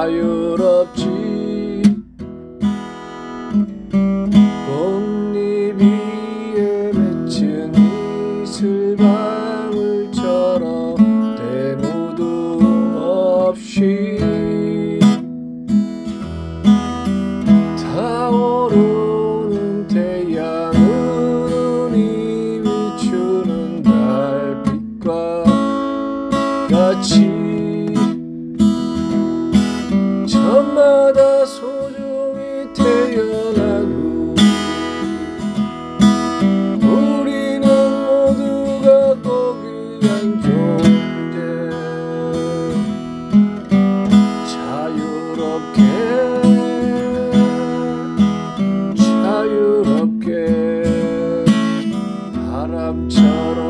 자유롭지. 꽃잎 위에 맺힌 이슬방울처럼 때묻음 없이 타오르는 태양은 이미 비추는 달빛과 같이 저마다 소중히 태어난 우리는 모두가 고귀한 존재. 자유롭게 바람처럼